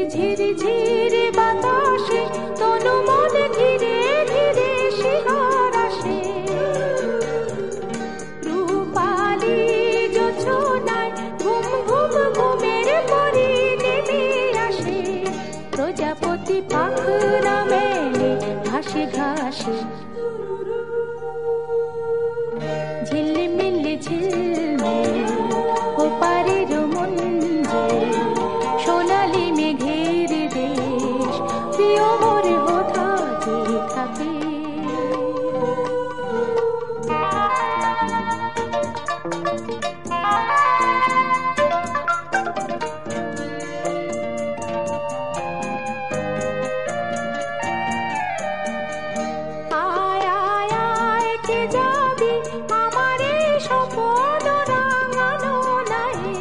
ঝিরি ঝিরি বাতাসে তনু মনে ধীরে ধীরে শিহর আসে। রূপালি জোছনায় ঘুম ঘুম ঘুমের পরি নেমে আসে। প্রজাপতি পাখনা মেলে ঘাসে ঘাসে। ঝিলমিল ঝিলমিল ওপারের মঞ্জে সোনালি মেঘের দেশ প্রিয় মোর হঠাতে থাকে। আয় আয় আয় কে যাবি আমার এই স্বপ্ন রাঙানো নাহি।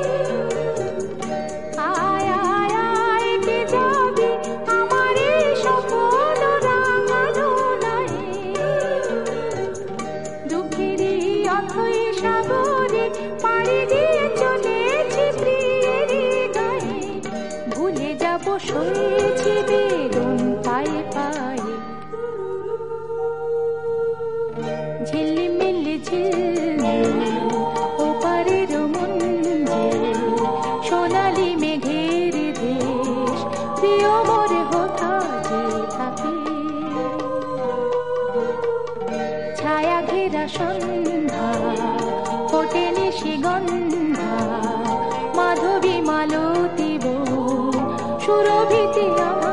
আয় আয় আয় কে যাবি আমার এই স্বপ্ন রাঙানো নাহি। দুঃখেরই অথৈ সাগরে পাড়ি দিয়ে চলেছি প্রিয়েরই গায়ে। ভুলে যাব সয়েছি বেদন পায়ে পায়ে। ঝিলমিল ঝিলমিল ওপারের মঞ্জে সোনালি মেঘের দেশ প্রিয় মোর হঠাতে থাকে। ছায়া ঘেরা সন্ধ্যা ফোটে নিশিগন্ধা মাধবী মালতী বন সুরভিতে আমার